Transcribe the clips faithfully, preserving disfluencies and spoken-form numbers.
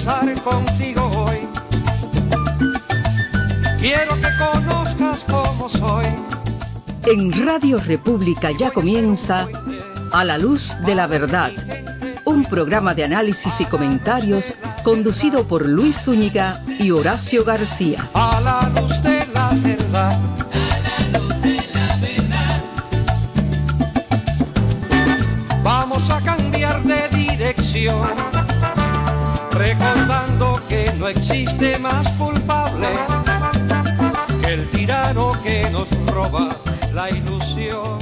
conversar contigo hoy. Quiero que conozcas cómo soy. En Radio República ya comienza A la Luz de la Verdad, un programa de análisis y comentarios conducido por Luis Zúñiga y Horacio García. A la luz de la verdad. A la luz de la verdad. Vamos a cambiar de dirección, recordando que no existe más culpable que el tirano que nos roba la ilusión.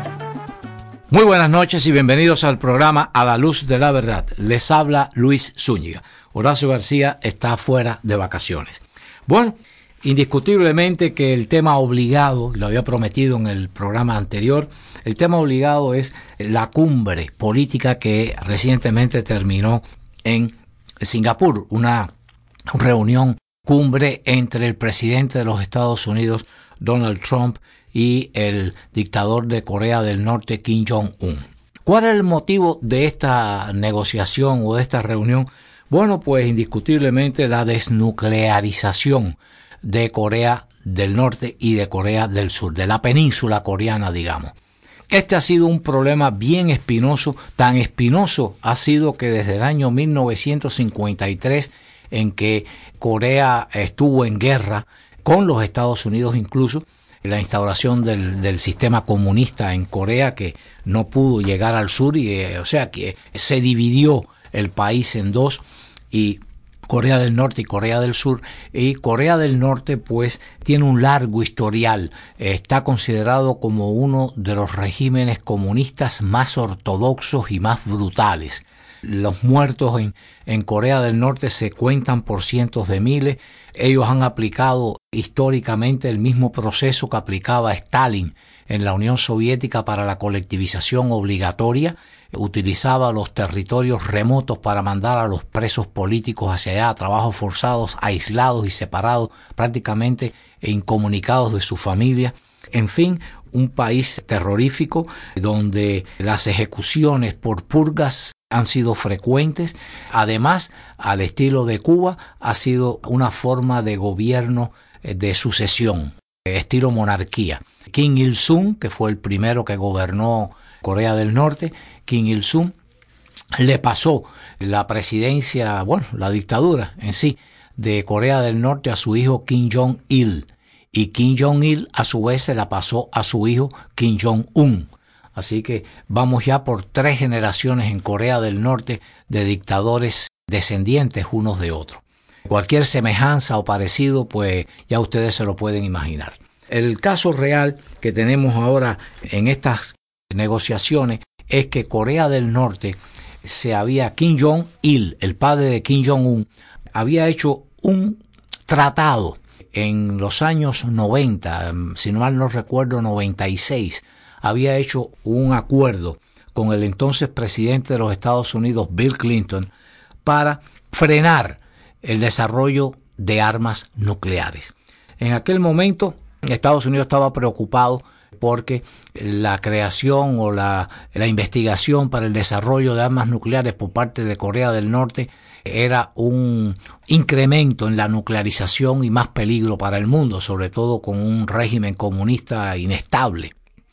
Muy buenas noches y bienvenidos al programa A la Luz de la Verdad. Les habla Luis Zúñiga. Horacio García está fuera de vacaciones. Bueno, indiscutiblemente que el tema obligado, lo había prometido en el programa anterior, el tema obligado es la cumbre política que recientemente terminó en Singapur, una reunión cumbre entre el presidente de los Estados Unidos, Donald Trump, y el dictador de Corea del Norte, Kim Jong-un. ¿Cuál es el motivo de esta negociación o de esta reunión? Bueno, pues indiscutiblemente la desnuclearización de Corea del Norte y de Corea del Sur, de la península coreana, digamos. Este ha sido un problema bien espinoso, tan espinoso ha sido que desde el año mil novecientos cincuenta y tres, en que Corea estuvo en guerra con los Estados Unidos incluso, la instauración del, del sistema comunista en Corea, que no pudo llegar al sur, y eh, o sea que se dividió el país en dos, y Corea del Norte y Corea del Sur. Y Corea del Norte pues tiene un largo historial, eh, está considerado como uno de los regímenes comunistas más ortodoxos y más brutales. Los muertos en, en Corea del Norte se cuentan por cientos de miles. Ellos han aplicado históricamente el mismo proceso que aplicaba Stalin en la Unión Soviética para la colectivización obligatoria. Utilizaba los territorios remotos para mandar a los presos políticos hacia allá, trabajos forzados, aislados y separados, prácticamente incomunicados de su familia. En fin, un país terrorífico donde las ejecuciones por purgas han sido frecuentes. Además, al estilo de Cuba, ha sido una forma de gobierno de sucesión, estilo monarquía. Kim Il-sung, que fue el primero que gobernó Corea del Norte, Kim Il-sung le pasó la presidencia, bueno, la dictadura en sí, de Corea del Norte a su hijo Kim Jong-il. Y Kim Jong-il a su vez se la pasó a su hijo Kim Jong-un. Así que vamos ya por tres generaciones en Corea del Norte de dictadores descendientes unos de otros. Cualquier semejanza o parecido, pues ya ustedes se lo pueden imaginar. El caso real que tenemos ahora en estas negociaciones es que Corea del Norte se había, Kim Jong-il, el padre de Kim Jong-un, había hecho un tratado en los años noventa, si no mal no recuerdo, noventa y seis, había hecho un acuerdo con el entonces presidente de los Estados Unidos, Bill Clinton, para frenar el desarrollo de armas nucleares. En aquel momento, Estados Unidos estaba preocupado porque la creación o la, la investigación para el desarrollo de armas nucleares por parte de Corea del Norte era un incremento en la nuclearización y más peligro para el mundo, sobre todo con un régimen comunista inestable.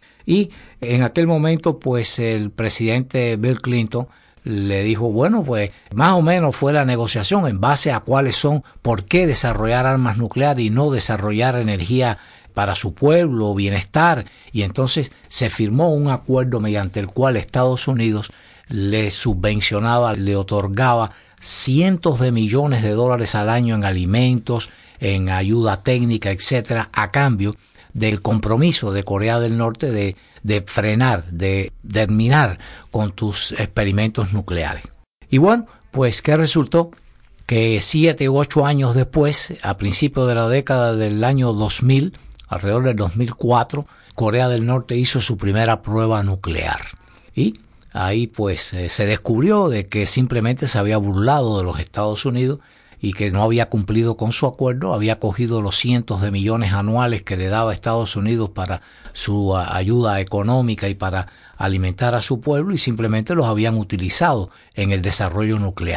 Y en aquel momento, pues el presidente Bill Clinton le dijo, bueno, pues más o menos fue la negociación en base a cuáles son, por qué desarrollar armas nucleares y no desarrollar energía para su pueblo, bienestar. Y entonces se firmó un acuerdo mediante el cual Estados Unidos le subvencionaba, le otorgaba cientos de millones de dólares al año en alimentos, en ayuda técnica, etcétera, a cambio del compromiso de Corea del Norte de, de frenar, de terminar con tus experimentos nucleares. Y bueno, pues ¿qué resultó? Que siete u ocho años después, a principios de la década del año dos mil, alrededor del dos mil cuatro, Corea del Norte hizo su primera prueba nuclear. Y ahí pues eh, se descubrió de que simplemente se había burlado de los Estados Unidos y que no había cumplido con su acuerdo, había cogido los cientos de millones anuales que le daba Estados Unidos para su uh, ayuda económica y para alimentar a su pueblo y simplemente los habían utilizado en el desarrollo nuclear.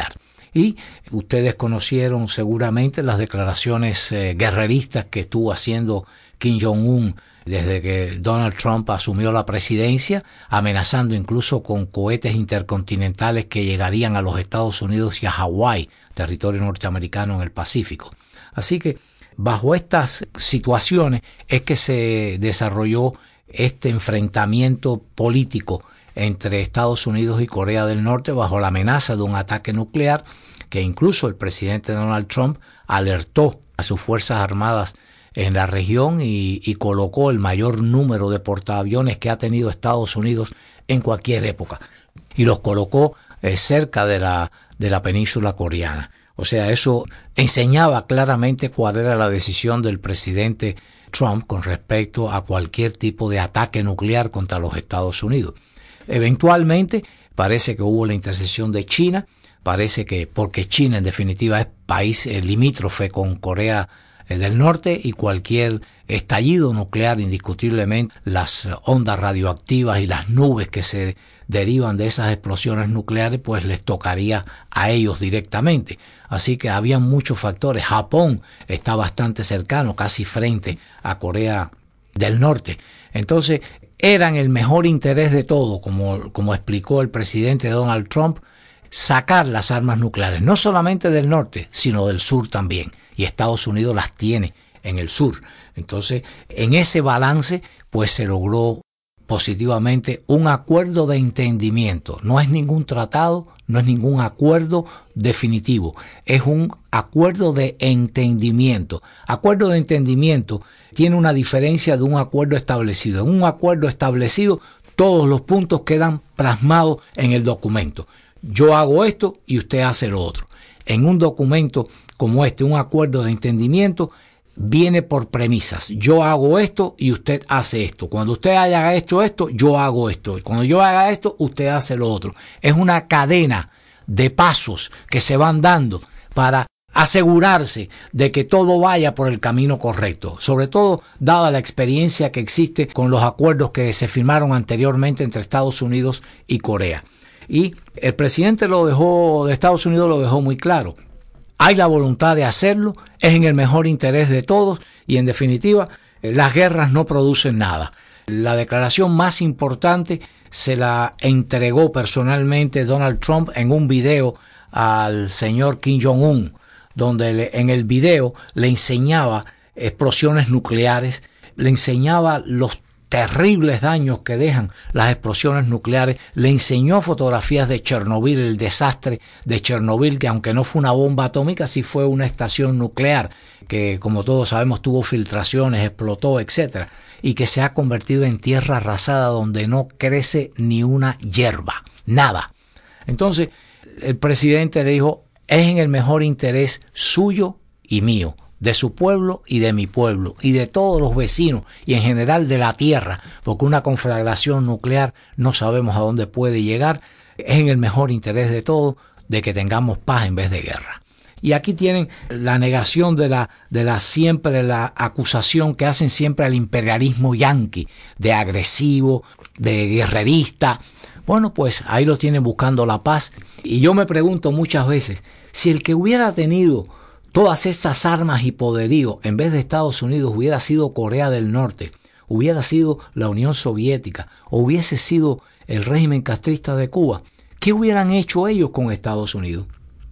Y ustedes conocieron seguramente las declaraciones eh, guerreristas que estuvo haciendo Kim Jong-un desde que Donald Trump asumió la presidencia, amenazando incluso con cohetes intercontinentales que llegarían a los Estados Unidos y a Hawái, territorio norteamericano en el Pacífico. Así que bajo estas situaciones es que se desarrolló este enfrentamiento político entre Estados Unidos y Corea del Norte bajo la amenaza de un ataque nuclear, que incluso el presidente Donald Trump alertó a sus Fuerzas Armadas en la región y, y colocó el mayor número de portaaviones que ha tenido Estados Unidos en cualquier época, y los colocó eh, cerca de la, de la península coreana. O sea, eso enseñaba claramente cuál era la decisión del presidente Trump con respecto a cualquier tipo de ataque nuclear contra los Estados Unidos. Eventualmente parece que hubo la intercesión de China, parece que porque China en definitiva es país eh, limítrofe con Corea del Norte, y cualquier estallido nuclear, indiscutiblemente las ondas radioactivas y las nubes que se derivan de esas explosiones nucleares pues les tocaría a ellos directamente. Así que había muchos factores. Japón está bastante cercano, casi frente a Corea del Norte. Entonces era en el mejor interés de todo, como, como explicó el presidente Donald Trump, sacar las armas nucleares, no solamente del norte, sino del sur también. Y Estados Unidos las tiene en el sur. Entonces, en ese balance, pues se logró positivamente un acuerdo de entendimiento. No es ningún tratado, no es ningún acuerdo definitivo, es un acuerdo de entendimiento. Acuerdo de entendimiento tiene una diferencia de un acuerdo establecido. En un acuerdo establecido, todos los puntos quedan plasmados en el documento. Yo hago esto y usted hace lo otro. En un documento como este, un acuerdo de entendimiento, viene por premisas. Yo hago esto y usted hace esto. Cuando usted haga esto, esto, yo hago esto. Y cuando yo haga esto, usted hace lo otro. Es una cadena de pasos que se van dando para asegurarse de que todo vaya por el camino correcto. Sobre todo, dada la experiencia que existe con los acuerdos que se firmaron anteriormente entre Estados Unidos y Corea. Y el presidente lo dejó, de Estados Unidos lo dejó muy claro. Hay la voluntad de hacerlo, es en el mejor interés de todos y en definitiva las guerras no producen nada. La declaración más importante se la entregó personalmente Donald Trump en un video al señor Kim Jong-un, donde le, en el video le enseñaba explosiones nucleares, le enseñaba los terribles daños que dejan las explosiones nucleares, le enseñó fotografías de Chernobyl, el desastre de Chernobyl, que aunque no fue una bomba atómica, sí fue una estación nuclear, que como todos sabemos tuvo filtraciones, explotó, etcétera, y que se ha convertido en tierra arrasada donde no crece ni una hierba, nada. Entonces, el presidente le dijo, es en el mejor interés suyo y mío, de su pueblo y de mi pueblo, y de todos los vecinos, y en general de la tierra, porque una conflagración nuclear no sabemos a dónde puede llegar, es en el mejor interés de todos de que tengamos paz en vez de guerra. Y aquí tienen la negación de la, de la siempre la acusación que hacen siempre al imperialismo yanqui, de agresivo, de guerrerista. Bueno, pues ahí lo tienen buscando la paz. Y yo me pregunto muchas veces, si el que hubiera tenido todas estas armas y poderío, en vez de Estados Unidos, hubiera sido Corea del Norte, hubiera sido la Unión Soviética, o hubiese sido el régimen castrista de Cuba, ¿qué hubieran hecho ellos con Estados Unidos?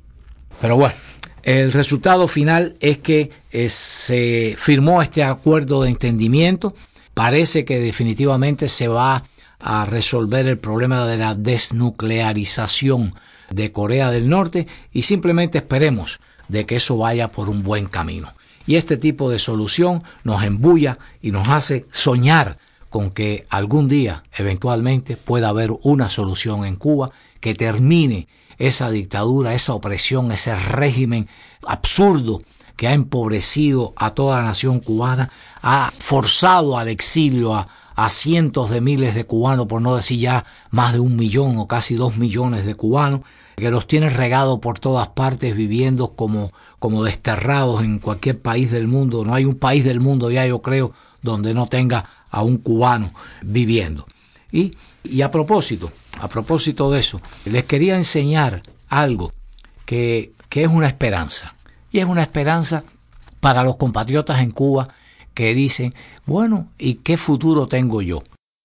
Pero bueno, el resultado final es que eh, se firmó este acuerdo de entendimiento. Parece que definitivamente se va a resolver el problema de la desnuclearización de Corea del Norte, y simplemente esperemos de que eso vaya por un buen camino. Y este tipo de solución nos embulla y nos hace soñar con que algún día, eventualmente, pueda haber una solución en Cuba que termine esa dictadura, esa opresión, ese régimen absurdo que ha empobrecido a toda la nación cubana, ha forzado al exilio a, a cientos de miles de cubanos, por no decir ya más de un millón o casi dos millones de cubanos, que los tiene regados por todas partes, viviendo como, como desterrados en cualquier país del mundo. No hay un país del mundo ya, yo creo, donde no tenga a un cubano viviendo. Y, y a propósito, a propósito de eso, les quería enseñar algo que que es una esperanza. Y es una esperanza para los compatriotas en Cuba que dicen, bueno, ¿y qué futuro tengo yo?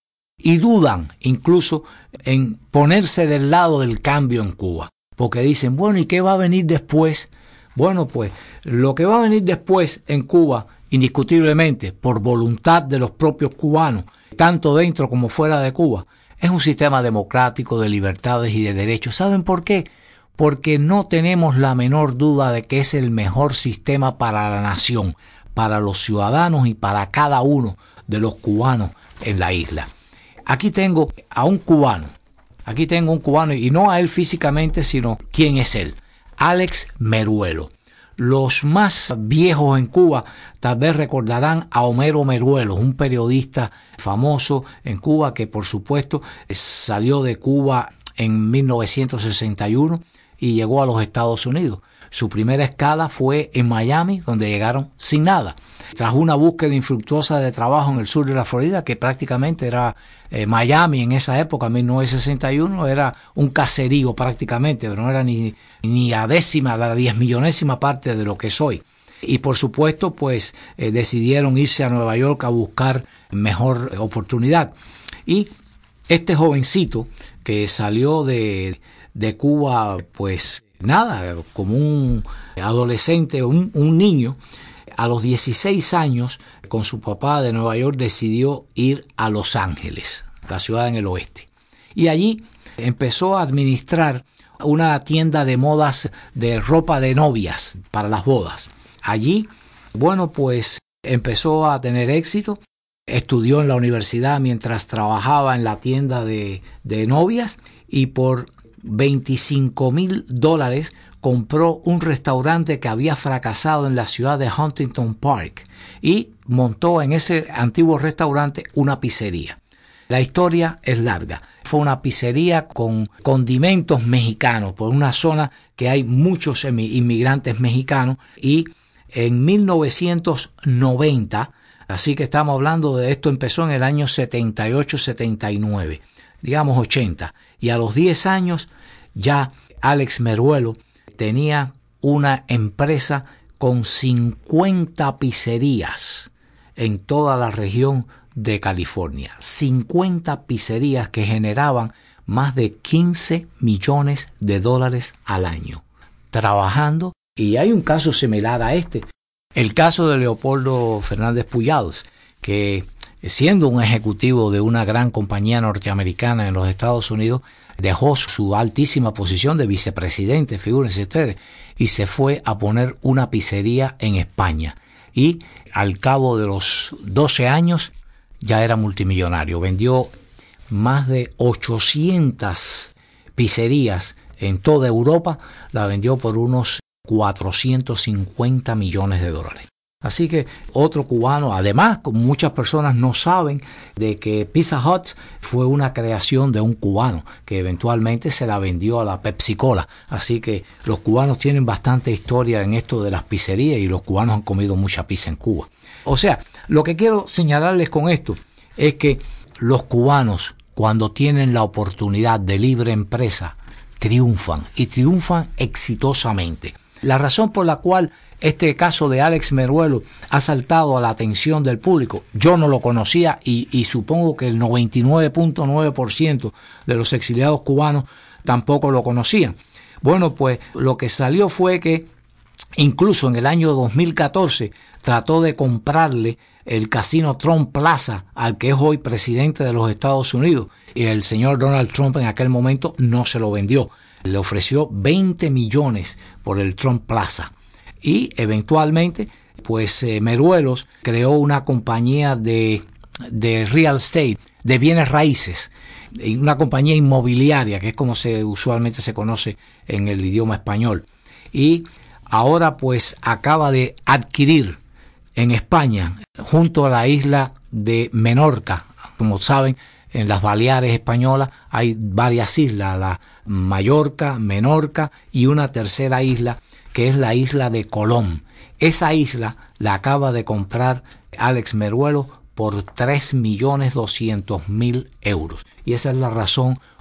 Y dudan incluso en ponerse del lado del cambio en Cuba, porque dicen, bueno, ¿y qué va a venir después? Bueno, pues lo que va a venir después en Cuba, indiscutiblemente, por voluntad de los propios cubanos, tanto dentro como fuera de Cuba, es un sistema democrático de libertades y de derechos. ¿Saben por qué? Porque no tenemos la menor duda de que es el mejor sistema para la nación, para los ciudadanos y para cada uno de los cubanos en la isla. Aquí tengo a un cubano, aquí tengo un cubano, y no a él físicamente, sino quién es él, Alex Meruelo. Los más viejos en Cuba tal vez recordarán a Homero Meruelo, un periodista famoso en Cuba que por supuesto salió de Cuba en mil novecientos sesenta y uno y llegó a los Estados Unidos. Su primera escala fue en Miami, donde llegaron sin nada. Tras una búsqueda infructuosa de trabajo en el sur de la Florida, que prácticamente era eh, Miami en esa época, mil novecientos sesenta y uno, era un caserío prácticamente, pero no era ni, ni a décima, la diez millonésima parte de lo que soy. Y por supuesto, pues eh, decidieron irse a Nueva York a buscar mejor oportunidad. Y este jovencito que salió de, de Cuba, pues nada, como un adolescente, un, un niño, a los dieciséis años, con su papá de Nueva York, decidió ir a Los Ángeles, la ciudad en el oeste. Y allí empezó a administrar una tienda de modas de ropa de novias para las bodas. Allí, bueno, pues empezó a tener éxito. Estudió en la universidad mientras trabajaba en la tienda de, de novias y por veinticinco mil dólares compró un restaurante que había fracasado en la ciudad de Huntington Park y montó en ese antiguo restaurante una pizzería. La historia es larga. Fue una pizzería con condimentos mexicanos, por una zona que hay muchos inmigrantes mexicanos, y en mil novecientos noventa, así que estamos hablando de esto, empezó en el año setenta y ocho setenta y nueve, digamos ochenta, y a los diez años ya Alex Meruelo tenía una empresa con cincuenta pizzerías en toda la región de California. cincuenta pizzerías que generaban más de quince millones de dólares al año trabajando. Y hay un caso similar a este, el caso de Leopoldo Fernández Pujals, que siendo un ejecutivo de una gran compañía norteamericana en los Estados Unidos, dejó su altísima posición de vicepresidente, figúrense ustedes, y se fue a poner una pizzería en España. Y al cabo de los doce años ya era multimillonario. Vendió más de ochocientas pizzerías en toda Europa, la vendió por unos cuatrocientos cincuenta millones de dólares. Así que otro cubano, además, como muchas personas no saben de que Pizza Hut fue una creación de un cubano que eventualmente se la vendió a la Pepsi Cola. Así que los cubanos tienen bastante historia en esto de las pizzerías y los cubanos han comido mucha pizza en Cuba. O sea, lo que quiero señalarles con esto es que los cubanos, cuando tienen la oportunidad de libre empresa, triunfan y triunfan exitosamente. La razón por la cual este caso de Alex Meruelo ha saltado a la atención del público, yo no lo conocía y, y supongo que el noventa y nueve punto nueve por ciento de los exiliados cubanos tampoco lo conocían. Bueno, pues lo que salió fue que incluso en el año dos mil catorce trató de comprarle el casino Trump Plaza al que es hoy presidente de los Estados Unidos, y el señor Donald Trump en aquel momento no se lo vendió. Le ofreció veinte millones por el Trump Plaza. Y eventualmente, pues eh, Meruelos creó una compañía de, de real estate, de bienes raíces, una compañía inmobiliaria, que es como se usualmente se conoce en el idioma español. Y ahora pues acaba de adquirir en España, junto a la isla de Menorca. Como saben, en las Baleares españolas hay varias islas, la Mallorca, Menorca y una tercera isla que es la isla de Colón. Esa isla la acaba de comprar Alex Meruelo por tres millones doscientos mil euros. Y esa es la razón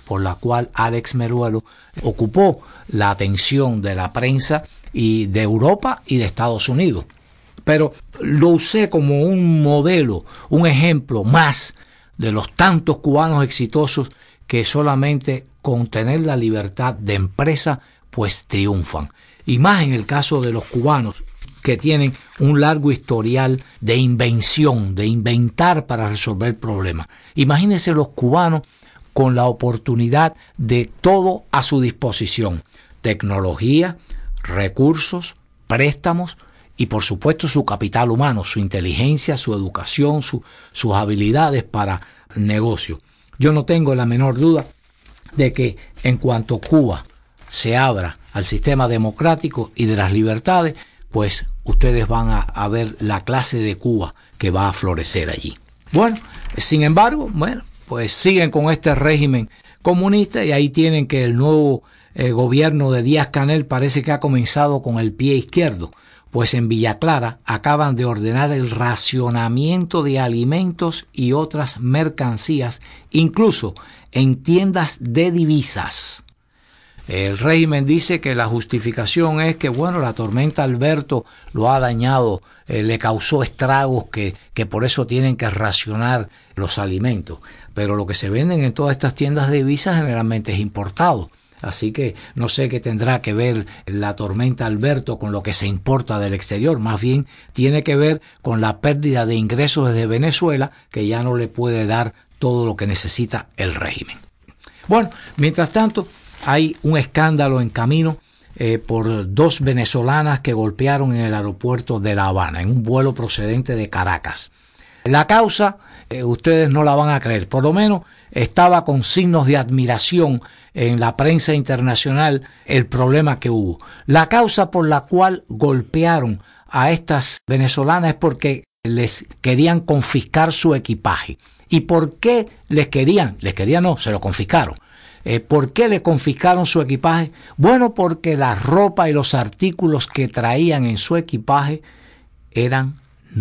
por la cual Alex Meruelo ocupó la atención de la prensa y de Europa y de Estados Unidos. Pero lo usé como un modelo, un ejemplo más de los tantos cubanos exitosos que solamente con tener la libertad de empresa pues triunfan. Y más en el caso de los cubanos que tienen un largo historial de invención, de inventar para resolver problemas. Imagínense los cubanos con la oportunidad de todo a su disposición: tecnología, recursos, préstamos y por supuesto su capital humano, su inteligencia, su educación, su, sus habilidades para negocio. Yo no tengo la menor duda de que en cuanto Cuba se abra al sistema democrático y de las libertades, pues ustedes van a, a ver la clase de Cuba que va a florecer allí. Bueno, sin embargo, bueno, pues siguen con este régimen comunista y ahí tienen que el nuevo eh, gobierno de Díaz-Canel parece que ha comenzado con el pie izquierdo, pues en Villa Clara acaban de ordenar el racionamiento de alimentos y otras mercancías, incluso en tiendas de divisas. El régimen dice que la justificación es que, bueno, la tormenta Alberto lo ha dañado, eh, le causó estragos, que, que por eso tienen que racionar los alimentos. Pero lo que se venden en todas estas tiendas de divisas generalmente es importado. Así que no sé qué tendrá que ver la tormenta Alberto con lo que se importa del exterior. Más bien tiene que ver con la pérdida de ingresos desde Venezuela, que ya no le puede dar todo lo que necesita el régimen. Bueno, mientras tanto, hay un escándalo en camino eh, por dos venezolanas que golpearon en el aeropuerto de La Habana, en un vuelo procedente de Caracas. La causa, eh, ustedes no la van a creer, por lo menos estaba con signos de admiración en la prensa internacional el problema que hubo. La causa por la cual golpearon a estas venezolanas es porque les querían confiscar su equipaje. ¿Y por qué les querían? Les querían no, se lo confiscaron. Eh, ¿Por qué le confiscaron su equipaje? Bueno, porque la ropa y los artículos que traían en su equipaje eran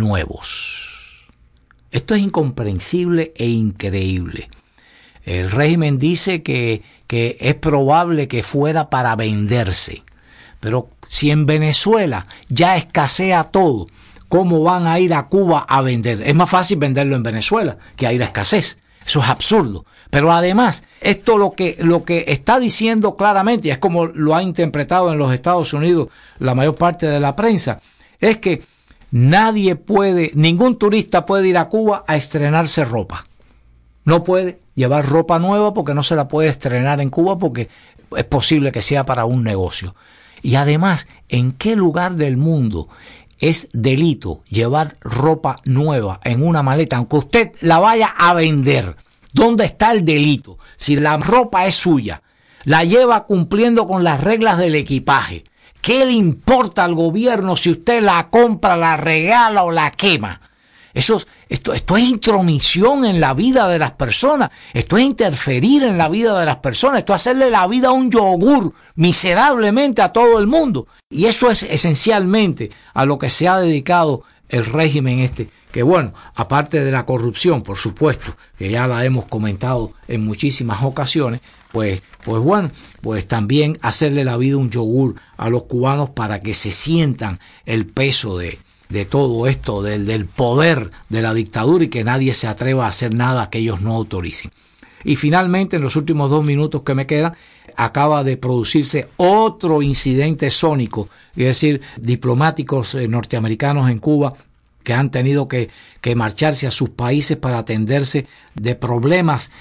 nuevos. Esto es incomprensible e increíble. El régimen dice que, que es probable que fuera para venderse. Pero si en Venezuela ya escasea todo, ¿cómo van a ir a Cuba a vender? Es más fácil venderlo en Venezuela que hay la escasez. Eso es absurdo. Pero además, esto lo que, lo que está diciendo claramente, y es como lo ha interpretado en los Estados Unidos la mayor parte de la prensa, es que nadie puede, ningún turista puede ir a Cuba a estrenarse ropa. No puede llevar ropa nueva porque no se la puede estrenar en Cuba porque es posible que sea para un negocio. Y además, ¿en qué lugar del mundo es delito llevar ropa nueva en una maleta, aunque usted la vaya a vender? ¿Dónde está el delito? Si la ropa es suya, la lleva cumpliendo con las reglas del equipaje, ¿qué le importa al gobierno si usted la compra, la regala o la quema? Eso, esto, esto es intromisión en la vida de las personas, esto es interferir en la vida de las personas, esto es hacerle la vida un yogur miserablemente a todo el mundo. Y eso es esencialmente a lo que se ha dedicado el régimen este, que bueno, aparte de la corrupción, por supuesto, que ya la hemos comentado en muchísimas ocasiones, pues, pues bueno, pues también hacerle la vida un yogur a los cubanos para que se sientan el peso de, de todo esto, del, del poder de la dictadura y que nadie se atreva a hacer nada que ellos no autoricen. Y finalmente, en los últimos dos minutos que me quedan, acaba de producirse otro incidente sónico, es decir, diplomáticos eh, norteamericanos en Cuba que han tenido que, que marcharse a sus países para atenderse de problemas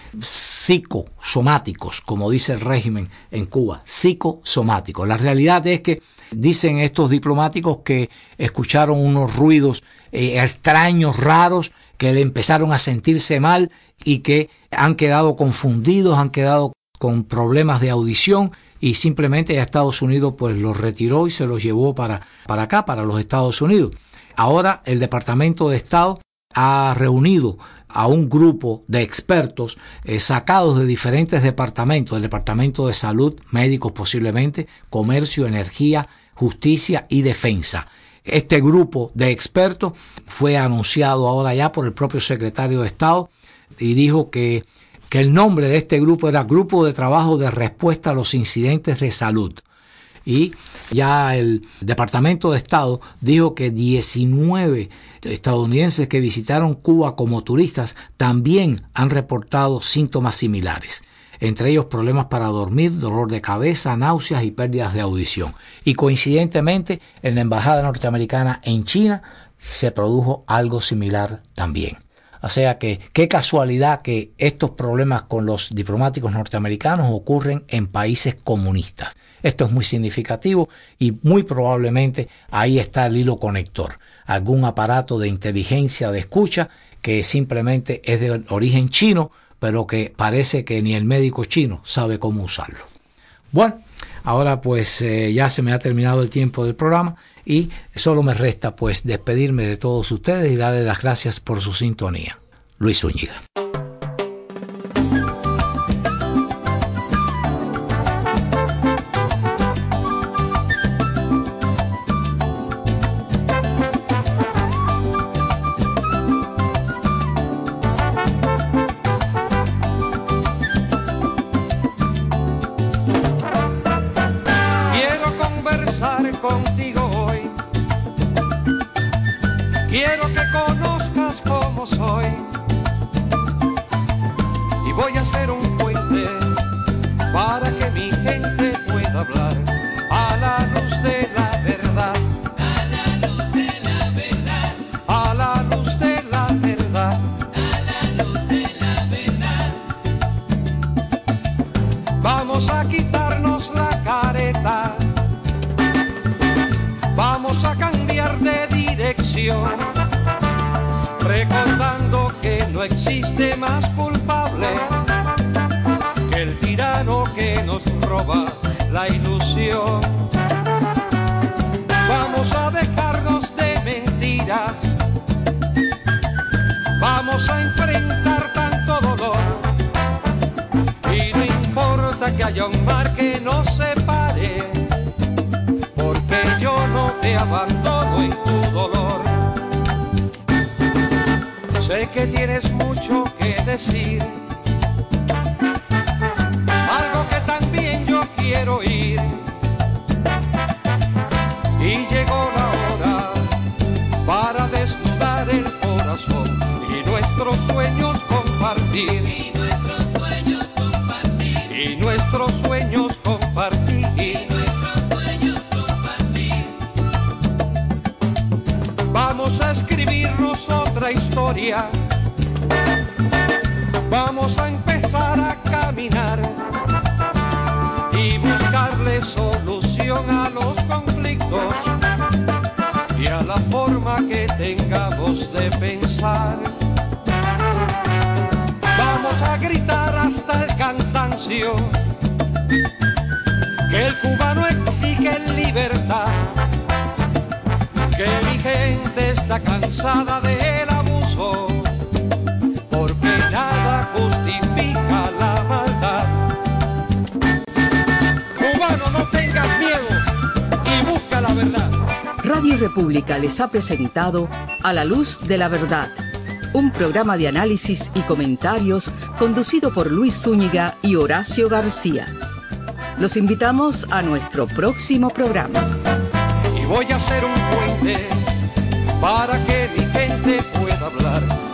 psicosomáticos, como dice el régimen en Cuba, psicosomáticos. La realidad es que dicen estos diplomáticos que escucharon unos ruidos eh, extraños, raros, que le empezaron a sentirse mal y que han quedado confundidos, han quedado con problemas de audición y simplemente a Estados Unidos pues los retiró y se los llevó para, para acá, para los Estados Unidos. Ahora el Departamento de Estado ha reunido a un grupo de expertos eh, sacados de diferentes departamentos, del Departamento de Salud, médicos posiblemente, Comercio, Energía, Justicia y Defensa. Este grupo de expertos fue anunciado ahora ya por el propio secretario de Estado y dijo que que el nombre de este grupo era Grupo de Trabajo de Respuesta a los Incidentes de Salud. Y ya el Departamento de Estado dijo que diecinueve estadounidenses que visitaron Cuba como turistas también han reportado síntomas similares, entre ellos problemas para dormir, dolor de cabeza, náuseas y pérdidas de audición. Y coincidentemente, en la Embajada Norteamericana en China se produjo algo similar también. O sea que, qué casualidad que estos problemas con los diplomáticos norteamericanos ocurren en países comunistas. Esto es muy significativo y muy probablemente ahí está el hilo conector. Algún aparato de inteligencia de escucha que simplemente es de origen chino, pero que parece que ni el médico chino sabe cómo usarlo. Bueno, ahora pues eh, ya se me ha terminado el tiempo del programa y solo me resta pues despedirme de todos ustedes y darles las gracias por su sintonía. Luis Zúñiga. Contigo hoy, quiero que conozcas cómo soy y voy a hacer un puente para que mi gente pueda hablar a la luz de la verdad, a la luz de la verdad, a la luz de la verdad, a la luz de la verdad. Vamos a quitarnos la careta, vamos a cambiar de dirección, recordando que no existe más culpable que el tirano que nos roba la ilusión. Vamos a dejarnos de mentiras, vamos a enfrentar tanto dolor, y no importa que haya un mar que nos separe, porque yo no te abandono en tu dolor. Sé que tienes mucho que decir, algo que también yo quiero oír, y llegó la hora para desnudar el corazón y nuestros sueños compartir, Y nuestros sueños compartir, y nuestros sueños compartir. y nuestros sueños compartir. Vamos a escribirnos otra historia, vamos a empezar a caminar y buscarle solución a los conflictos y a la forma que tengamos de pensar. Vamos a gritar hasta el cansancio que el cubano exige libertad, que mi gente está cansada del abuso, porque nada justifica la maldad. Cubano, no tengas miedo y busca la verdad. Radio República les ha presentado A la Luz de la Verdad, un programa de análisis y comentarios conducido por Luis Zúñiga y Horacio García. Los invitamos a nuestro próximo programa. Y voy a hacer un puente para que mi gente pueda hablar